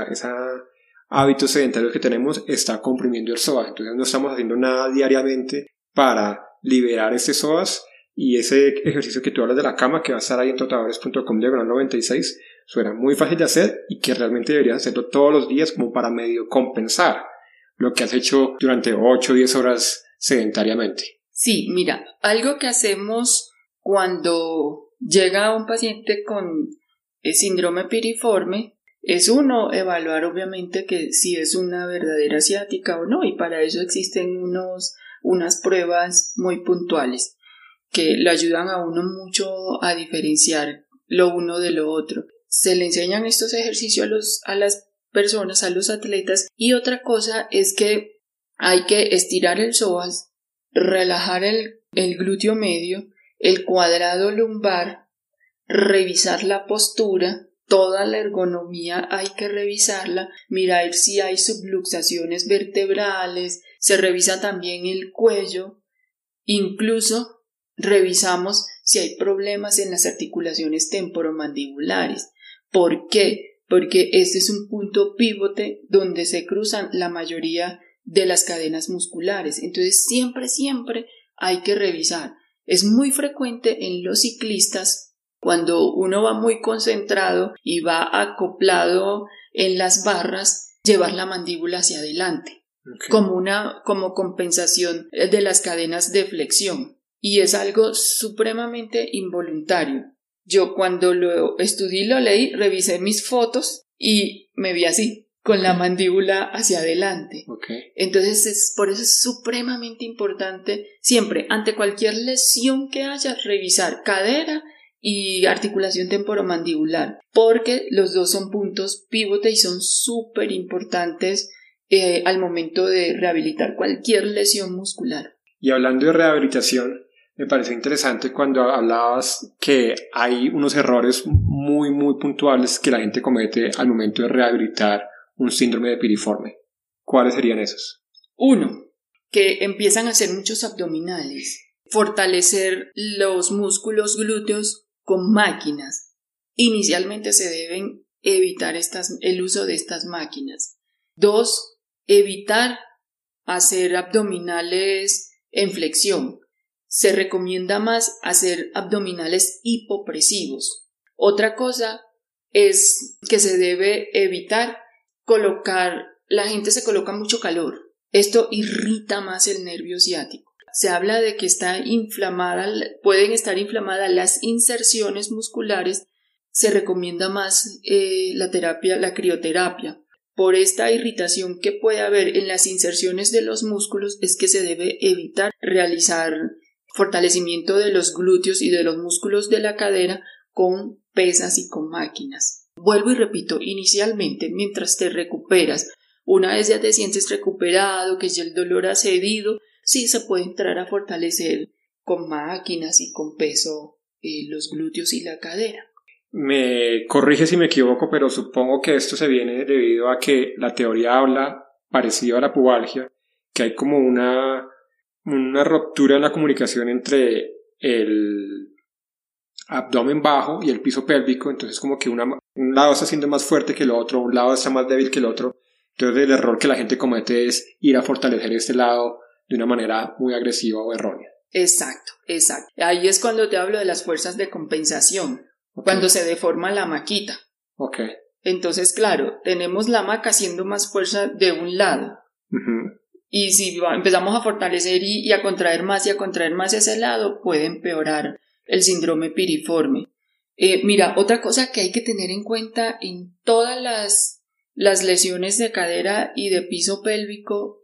hábito sedentario que tenemos está comprimiendo el psoas. Entonces no estamos haciendo nada diariamente para liberar ese psoas y ese ejercicio que tú hablas de la cama que va a estar ahí en trotadores.com/96 suena muy fácil de hacer y que realmente deberías hacerlo todos los días como para medio compensar lo que has hecho durante 8 o 10 horas sedentariamente. Sí, mira, algo que hacemos cuando llega un paciente con síndrome piriforme es evaluar obviamente que si es una verdadera ciática o no, y para eso existen unas pruebas muy puntuales que le ayudan a uno mucho a diferenciar lo uno de lo otro. Se le enseñan estos ejercicios a las personas, a los atletas, y otra cosa es que hay que estirar el psoas, relajar el glúteo medio, el cuadrado lumbar, revisar la postura, toda la ergonomía hay que revisarla, mirar si hay subluxaciones vertebrales, se revisa también el cuello, incluso revisamos si hay problemas en las articulaciones temporomandibulares. ¿Por qué? Porque este es un punto pívote donde se cruzan la mayoría de las cadenas musculares. Entonces siempre hay que revisar. Es muy frecuente en los ciclistas cuando uno va muy concentrado y va acoplado en las barras, llevar la mandíbula hacia adelante, okay, como compensación de las cadenas de flexión. Y es algo supremamente involuntario. Yo cuando lo estudié y lo leí, revisé mis fotos y me vi así, con la mandíbula hacia adelante. Okay. Entonces, por eso es supremamente importante siempre, ante cualquier lesión que haya, revisar cadera y articulación temporomandibular, porque los dos son puntos pivote y son súper importantes al momento de rehabilitar cualquier lesión muscular. Y hablando de rehabilitación, me pareció interesante cuando hablabas que hay unos errores muy puntuales que la gente comete al momento de rehabilitar un síndrome de piriforme. ¿Cuáles serían esos? 1. Que empiezan a hacer muchos abdominales. Fortalecer los músculos glúteos con máquinas. Inicialmente se deben evitar el uso de estas máquinas. 2. Evitar hacer abdominales en flexión. Se recomienda más hacer abdominales hipopresivos. Otra cosa es que se debe evitar la gente se coloca mucho calor. Esto irrita más el nervio ciático. Se habla de que pueden estar inflamadas las inserciones musculares. Se recomienda más la crioterapia. Por esta irritación que puede haber en las inserciones de los músculos es que se debe evitar realizar fortalecimiento de los glúteos y de los músculos de la cadera con pesas y con máquinas. Vuelvo y repito, inicialmente, mientras te recuperas, una vez ya te sientes recuperado, que ya el dolor ha cedido, sí se puede entrar a fortalecer con máquinas y con peso los glúteos y la cadera. Me corrige si me equivoco, pero supongo que esto se viene debido a que la teoría habla, parecido a la pubalgia, que hay como una ruptura en la comunicación entre el abdomen bajo y el piso pélvico, entonces como que un lado está siendo más fuerte que el otro, un lado está más débil que el otro, entonces el error que la gente comete es ir a fortalecer este lado de una manera muy agresiva o errónea. Exacto. Ahí es cuando te hablo de las fuerzas de compensación, cuando se deforma la maquita. Okay. Entonces, claro, tenemos la maca haciendo más fuerza de un lado. Uh-huh. Y si empezamos a fortalecer y a contraer más ese lado, puede empeorar el síndrome piriforme. Mira, otra cosa que hay que tener en cuenta en todas las lesiones de cadera y de piso pélvico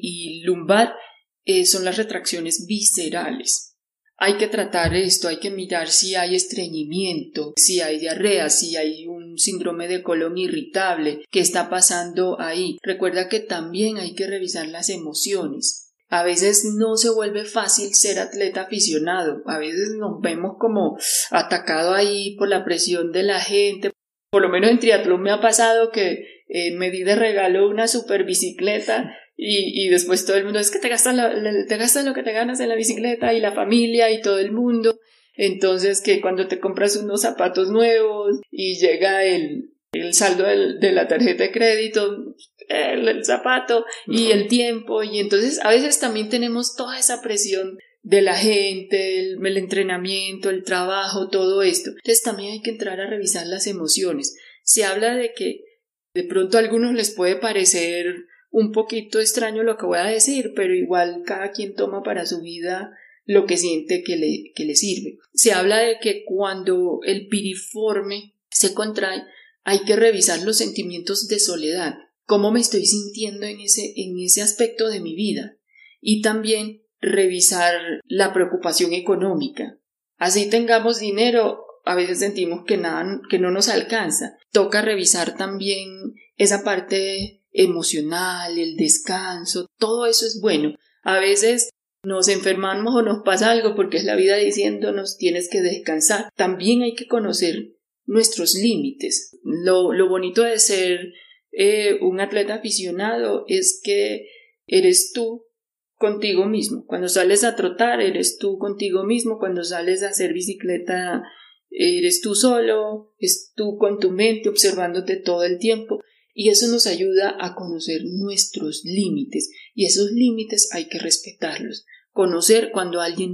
y lumbar son las retracciones viscerales. Hay que tratar esto, hay que mirar si hay estreñimiento, si hay diarrea, si hay un síndrome de colon irritable, qué está pasando ahí. Recuerda que también hay que revisar las emociones. A veces no se vuelve fácil ser atleta aficionado, a veces nos vemos como atacado ahí por la presión de la gente. Por lo menos en triatlón me ha pasado que me di de regalo una super bicicleta y después todo el mundo es que te gastas lo que te ganas en la bicicleta y la familia y todo el mundo. Entonces que cuando te compras unos zapatos nuevos y llega el saldo de la tarjeta de crédito, el zapato y el tiempo, y entonces a veces también tenemos toda esa presión de la gente, el entrenamiento, el trabajo, todo esto. Entonces también hay que entrar a revisar las emociones. Se habla de que de pronto a algunos les puede parecer un poquito extraño lo que voy a decir, pero igual cada quien toma para su vida lo que siente que le sirve. Se habla de que cuando el piriforme se contrae, hay que revisar los sentimientos de soledad, cómo me estoy sintiendo en ese aspecto de mi vida, y también revisar la preocupación económica. Así tengamos dinero, a veces sentimos que no nos alcanza. Toca revisar también esa parte emocional, el descanso, todo eso es bueno. A veces nos enfermamos o nos pasa algo porque es la vida diciéndonos tienes que descansar. También hay que conocer nuestros límites. Lo bonito de ser un atleta aficionado es que eres tú contigo mismo. Cuando sales a trotar, eres tú contigo mismo. Cuando sales a hacer bicicleta, eres tú solo, es tú con tu mente observándote todo el tiempo. Y eso nos ayuda a conocer nuestros límites, y esos límites hay que respetarlos. Conocer cuando alguien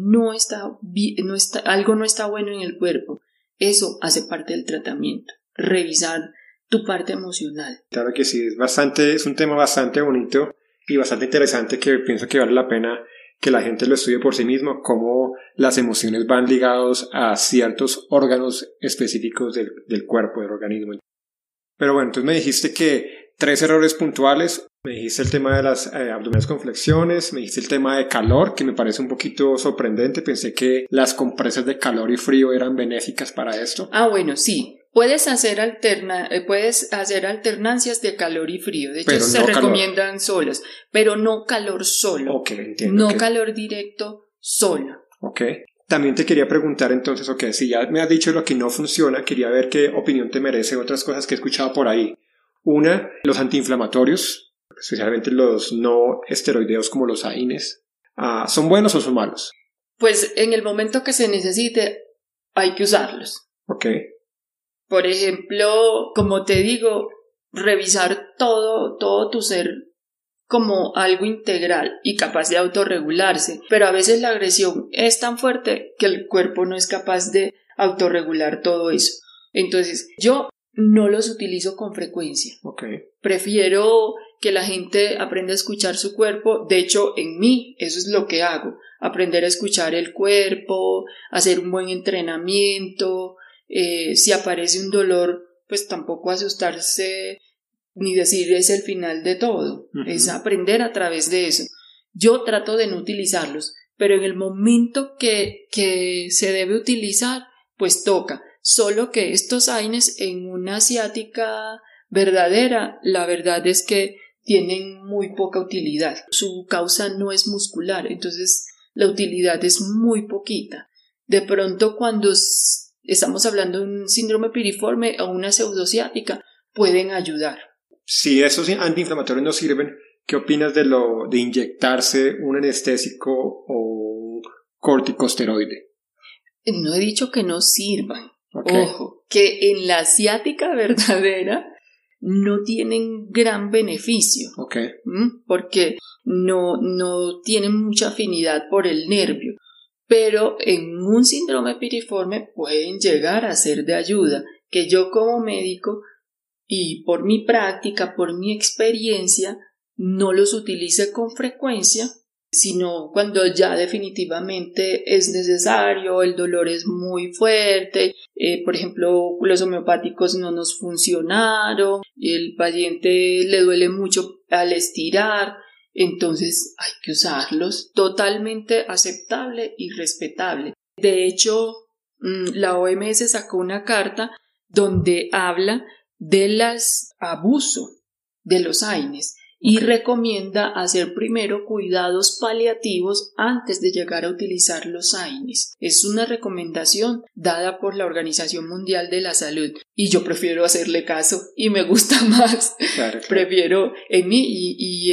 algo no está bueno en el cuerpo, eso hace parte del tratamiento. Revisar tu parte emocional. Claro que sí, es un tema bastante bonito y bastante interesante que pienso que vale la pena que la gente lo estudie por sí mismo, cómo las emociones van ligados a ciertos órganos específicos del cuerpo, del organismo. Pero bueno, entonces me dijiste que 3 errores puntuales, me dijiste el tema de las abdominales con flexiones, me dijiste el tema de calor, que me parece un poquito sorprendente, pensé que las compresas de calor y frío eran benéficas para esto. Bueno, sí, puedes hacer alternancias de calor y frío, de hecho pero se recomiendan solas, pero no calor solo, entiendo, no calor directo solo. También te quería preguntar entonces, si ya me has dicho lo que no funciona, quería ver qué opinión te merece otras cosas que he escuchado por ahí. Una, los antiinflamatorios, especialmente los no esteroideos como los AINES, ¿son buenos o son malos? Pues en el momento que se necesite hay que usarlos. Por ejemplo, como te digo, revisar todo tu ser como algo integral y capaz de autorregularse, pero a veces la agresión es tan fuerte que el cuerpo no es capaz de autorregular todo eso. Entonces yo no los utilizo con frecuencia. Prefiero que la gente aprenda a escuchar su cuerpo. De hecho, en mí eso es lo que hago, aprender a escuchar el cuerpo, hacer un buen entrenamiento. Si aparece un dolor, pues tampoco asustarse ni decir es el final de todo. Es aprender a través de eso. Yo trato de no utilizarlos, pero en el momento que se debe utilizar, pues toca. Solo que estos AINES en una ciática verdadera, la verdad es que tienen muy poca utilidad. Su causa no es muscular, entonces la utilidad es muy poquita. De pronto cuando estamos hablando de un síndrome piriforme o una pseudociática, pueden ayudar. Si esos antiinflamatorios no sirven, ¿qué opinas de inyectarse un anestésico o un corticosteroide? No he dicho que no sirvan. Okay. Ojo, que en la ciática verdadera no tienen gran beneficio. Okay. Porque no tienen mucha afinidad por el nervio. Pero en un síndrome piriforme pueden llegar a ser de ayuda, que yo como médico y por mi práctica, por mi experiencia, no los utilice con frecuencia, sino cuando ya definitivamente es necesario, el dolor es muy fuerte, por ejemplo, los homeopáticos no nos funcionaron, el paciente le duele mucho al estirar, entonces hay que usarlos, totalmente aceptable y respetable. De hecho, la OMS sacó una carta donde habla del abuso de los AINES y recomienda hacer primero cuidados paliativos antes de llegar a utilizar los AINES. Es una recomendación dada por la Organización Mundial de la Salud y yo prefiero hacerle caso y me gusta más. Claro. Prefiero en mí y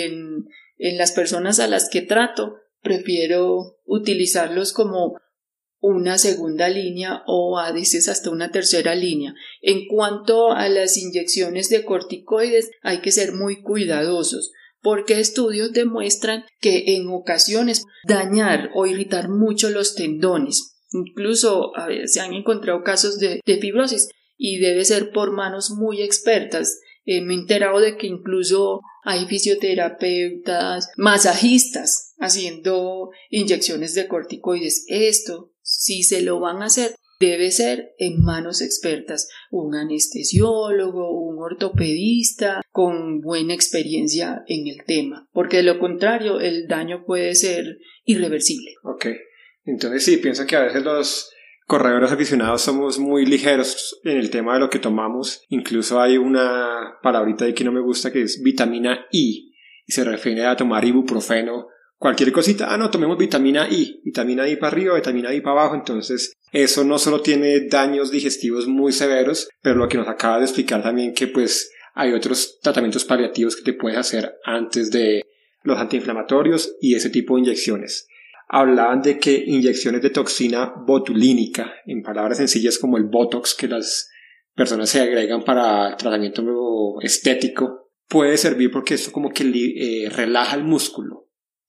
en las personas a las que trato, prefiero utilizarlos como una segunda línea o a veces hasta una tercera línea. En cuanto a las inyecciones de corticoides, hay que ser muy cuidadosos porque estudios demuestran que en ocasiones dañar o irritar mucho los tendones. Incluso a veces se han encontrado casos de fibrosis y debe ser por manos muy expertas. Me he enterado de que incluso hay fisioterapeutas, masajistas haciendo inyecciones de corticoides. Esto, si se lo van a hacer, debe ser en manos expertas, un anestesiólogo, un ortopedista con buena experiencia en el tema, porque de lo contrario el daño puede ser irreversible. Ok, entonces sí, pienso que a veces los corredores aficionados somos muy ligeros en el tema de lo que tomamos. Incluso hay una palabrita ahí que no me gusta que es vitamina I y se refiere a tomar ibuprofeno, cualquier cosita, no, tomemos vitamina I para arriba, vitamina I para abajo. Entonces eso no solo tiene daños digestivos muy severos, pero lo que nos acaba de explicar también que pues hay otros tratamientos paliativos que te puedes hacer antes de los antiinflamatorios y ese tipo de inyecciones. Hablaban de que inyecciones de toxina botulínica, en palabras sencillas como el Botox que las personas se agregan para el tratamiento estético, puede servir porque esto como que relaja el músculo.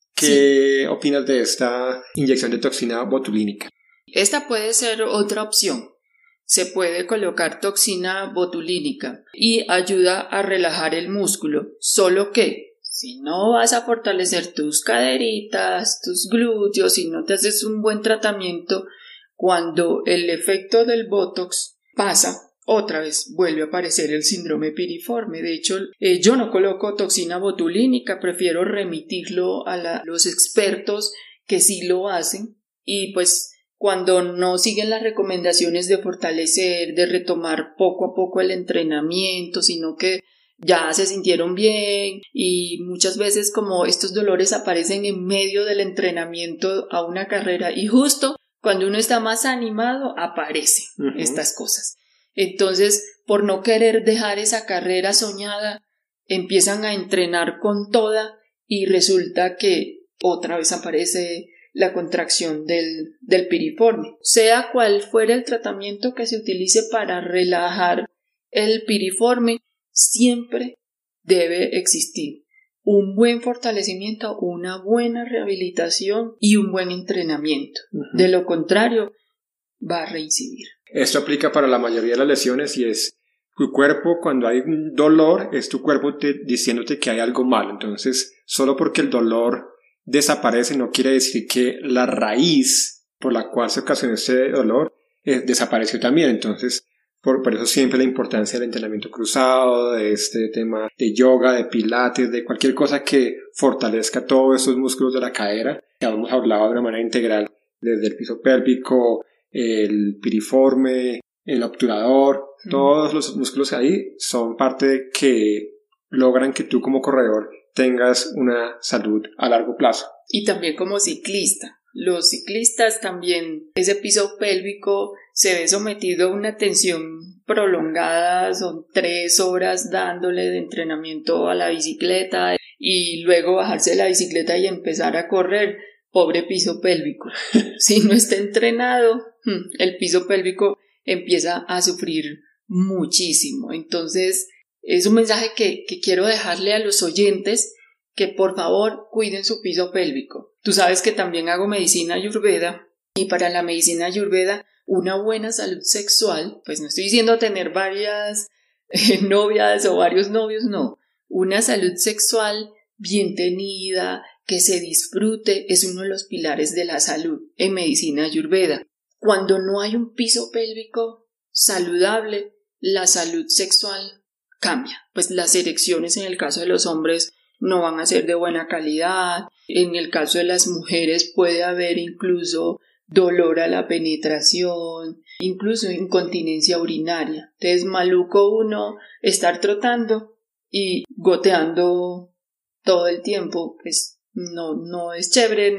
¿Qué opinas de esta inyección de toxina botulínica? Esta puede ser otra opción. Se puede colocar toxina botulínica y ayuda a relajar el músculo, solo que si no vas a fortalecer tus caderitas, tus glúteos, si no te haces un buen tratamiento, cuando el efecto del Botox pasa, otra vez vuelve a aparecer el síndrome piriforme. De hecho, yo no coloco toxina botulínica, prefiero remitirlo a los expertos que sí lo hacen y pues cuando no siguen las recomendaciones de fortalecer, de retomar poco a poco el entrenamiento, sino que ya se sintieron bien y muchas veces como estos dolores aparecen en medio del entrenamiento a una carrera y justo cuando uno está más animado aparecen estas cosas. Entonces, por no querer dejar esa carrera soñada, empiezan a entrenar con toda y resulta que otra vez aparece la contracción del piriforme. Sea cual fuera el tratamiento que se utilice para relajar el piriforme, siempre debe existir un buen fortalecimiento, una buena rehabilitación y un buen entrenamiento. De lo contrario, va a reincidir. Esto aplica para la mayoría de las lesiones y es tu cuerpo, cuando hay un dolor, es tu cuerpo diciéndote que hay algo malo. Entonces, solo porque el dolor desaparece no quiere decir que la raíz por la cual se ocasionó ese dolor desapareció también. Entonces, por eso siempre la importancia del entrenamiento cruzado, de este tema de yoga, de pilates, de cualquier cosa que fortalezca todos esos músculos de la cadera. Ya hemos hablado de una manera integral desde el piso pélvico, el piriforme, el obturador, todos los músculos ahí son parte que logran que tú como corredor tengas una salud a largo plazo. Y también como ciclista. los ciclistas también, ese piso pélvico se ve sometido a una tensión prolongada, son 3 horas dándole de entrenamiento a la bicicleta y luego bajarse de la bicicleta y empezar a correr. Pobre piso pélvico. Si no está entrenado, el piso pélvico empieza a sufrir muchísimo. Entonces, es un mensaje que quiero dejarle a los oyentes, que por favor cuiden su piso pélvico. Tú sabes que también hago medicina ayurveda, y para la medicina ayurveda una buena salud sexual, pues no estoy diciendo tener varias novias o varios novios, no. Una salud sexual bien tenida, que se disfrute, es uno de los pilares de la salud en medicina ayurveda. Cuando no hay un piso pélvico saludable, la salud sexual cambia. Pues las erecciones en el caso de los hombres no van a ser de buena calidad. En el caso de las mujeres puede haber incluso dolor a la penetración, incluso incontinencia urinaria. Entonces, maluco uno estar trotando y goteando todo el tiempo, pues no es chévere,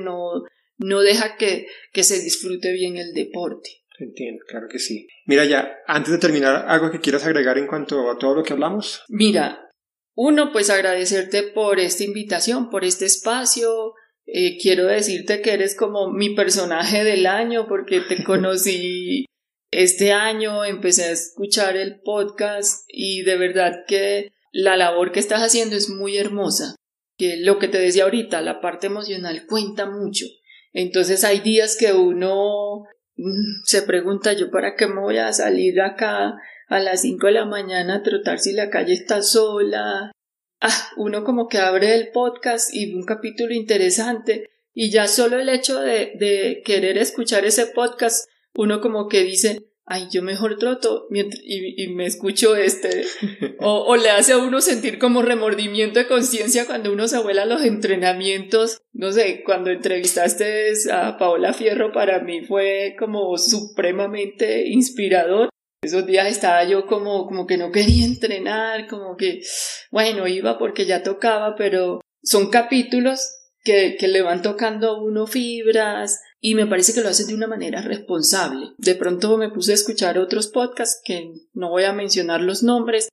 no deja que se disfrute bien el deporte. Entiendo, claro que sí. Mira, ya, antes de terminar, ¿algo que quieras agregar en cuanto a todo lo que hablamos? Mira, uno, pues agradecerte por esta invitación, por este espacio. Quiero decirte que eres como mi personaje del año, porque te conocí este año, empecé a escuchar el podcast y de verdad que la labor que estás haciendo es muy hermosa. Que lo que te decía ahorita, la parte emocional cuenta mucho. Entonces hay días que uno se pregunta, ¿yo para qué me voy a salir acá a las 5 de la mañana a trotar si la calle está sola? Uno como que abre el podcast y ve un capítulo interesante y ya solo el hecho de querer escuchar ese podcast, uno como que dice, ay, yo mejor troto y me escucho o le hace a uno sentir como remordimiento de conciencia cuando uno se vuela a los entrenamientos. No sé, cuando entrevistaste a Paola Fierro, para mí fue como supremamente inspirador. Esos días estaba yo como que no quería entrenar, como que, bueno, iba porque ya tocaba, pero son capítulos que le van tocando a uno fibras y me parece que lo hacen de una manera responsable. De pronto me puse a escuchar otros podcasts que no voy a mencionar los nombres,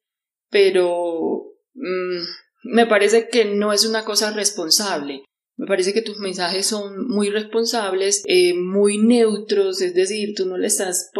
pero me parece que no es una cosa responsable. Me parece que tus mensajes son muy responsables, muy neutros, es decir, tú no le estás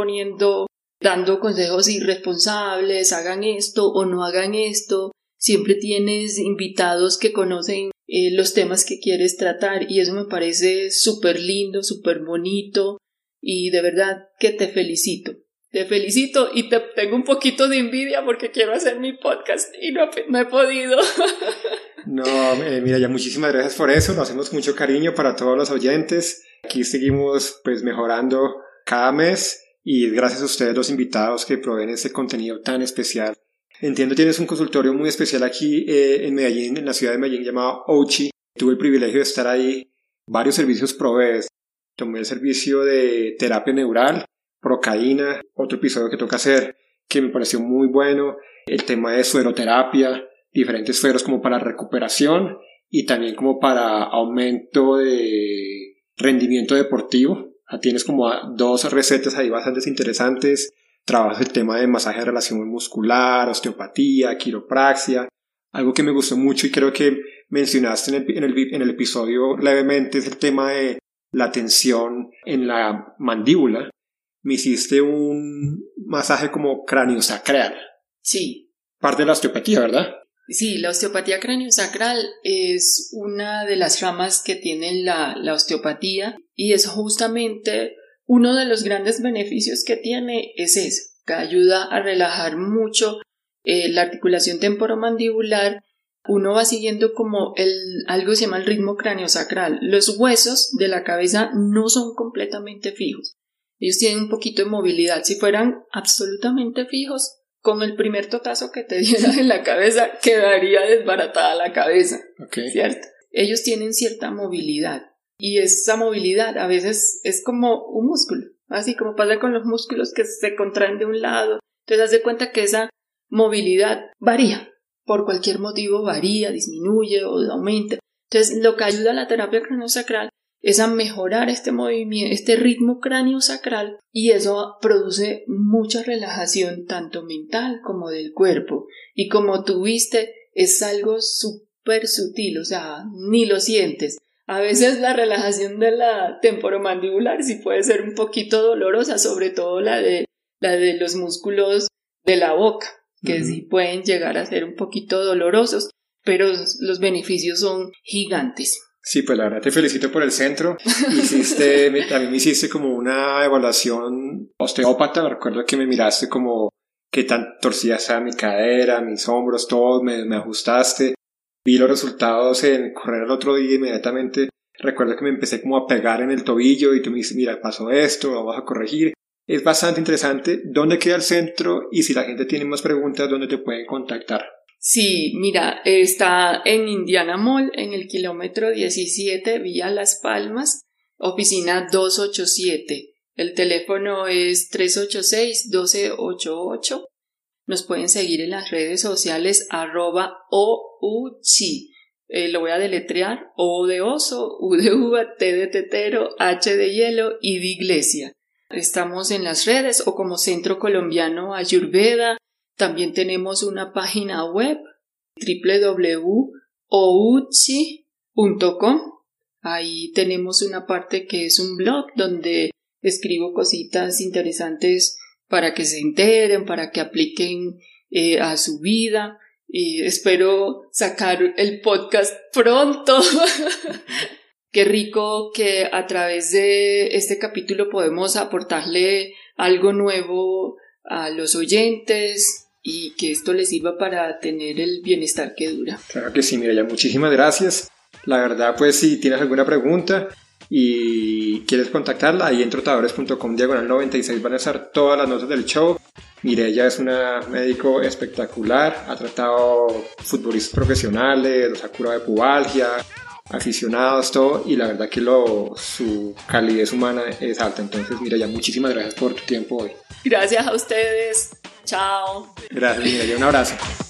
dando consejos irresponsables, hagan esto o no hagan esto. Siempre tienes invitados que conocen los temas que quieres tratar y eso me parece súper lindo, súper bonito y de verdad que te felicito. Te felicito y te tengo un poquito de envidia porque quiero hacer mi podcast y no he podido. No, mira, ya muchísimas gracias por eso, lo hacemos con mucho cariño para todos los oyentes. Aquí seguimos pues mejorando cada mes y gracias a ustedes los invitados que proveen este contenido tan especial. Entiendo, tienes un consultorio muy especial aquí en Medellín, en la ciudad de Medellín, llamado Ochi. Tuve el privilegio de estar ahí. Varios servicios provees. Tomé el servicio de terapia neural, procaína, otro episodio que toca hacer que me pareció muy bueno. El tema de sueroterapia, diferentes sueros como para recuperación y también como para aumento de rendimiento deportivo. Tienes como 2 recetas ahí bastante interesantes. Trabajas el tema de masaje de relación muscular, osteopatía, quiropraxia. Algo que me gustó mucho y creo que mencionaste en el episodio levemente es el tema de la tensión en la mandíbula. Me hiciste un masaje como craniosacral. Sí. Parte de la osteopatía, ¿verdad? Sí, la osteopatía craniosacral es una de las ramas que tiene la osteopatía y es justamente uno de los grandes beneficios que tiene es eso, que ayuda a relajar mucho la articulación temporomandibular. Uno va siguiendo como algo se llama el ritmo craniosacral. Los huesos de la cabeza no son completamente fijos. Ellos tienen un poquito de movilidad. Si fueran absolutamente fijos, con el primer totazo que te dieran en la cabeza, quedaría desbaratada la cabeza. Okay. ¿Cierto? Ellos tienen cierta movilidad. Y esa movilidad a veces es como un músculo, así como pasa con los músculos que se contraen de un lado. Entonces, haz de cuenta que esa movilidad varía, por cualquier motivo varía, disminuye o aumenta. Entonces, lo que ayuda a la terapia craniosacral es a mejorar este movimiento, este ritmo cráneo-sacral, y eso produce mucha relajación tanto mental como del cuerpo. Y como tú viste, es algo súper sutil, o sea, ni lo sientes. A veces la relajación de la temporomandibular sí puede ser un poquito dolorosa, sobre todo la de los músculos de la boca, que sí pueden llegar a ser un poquito dolorosos, pero los beneficios son gigantes. Sí, pues la verdad te felicito por el centro. También me hiciste como una evaluación osteópata. Recuerdo que me miraste como qué tan torcida estaba mi cadera, mis hombros, todo, me ajustaste. Vi los resultados en correr el otro día inmediatamente. Recuerdo que me empecé como a pegar en el tobillo y tú me dices, mira, pasó esto, vamos a corregir. Es bastante interesante. ¿Dónde queda el centro? Y si la gente tiene más preguntas, ¿dónde te pueden contactar? Sí, mira, está en Indiana Mall, en el kilómetro 17, vía Las Palmas, oficina 287. El teléfono es 386-1288. Nos pueden seguir en las redes sociales @ouchi. Lo voy a deletrear: O de oso, U de uva, T de tetero, H de hielo y de iglesia. Estamos en las redes o como Centro Colombiano Ayurveda. También tenemos una página web, www.ouchi.com. Ahí tenemos una parte que es un blog donde escribo cositas interesantes para que se enteren, para que apliquen a su vida. Y espero sacar el podcast pronto. Qué rico que a través de este capítulo podemos aportarle algo nuevo a los oyentes y que esto les sirva para tener el bienestar que dura. Claro que sí, Mireya, muchísimas gracias. La verdad, pues si tienes alguna pregunta y quieres contactarla, ahí en trotadores.com/96 van a estar todas las notas del show. Mireya es una médico espectacular, ha tratado futbolistas profesionales, los ha curado de pubalgia, aficionados, todo, y la verdad que su calidez humana es alta. Entonces, Mireya, muchísimas gracias por tu tiempo hoy. Gracias a ustedes. Chao. Gracias, Mireya, un abrazo.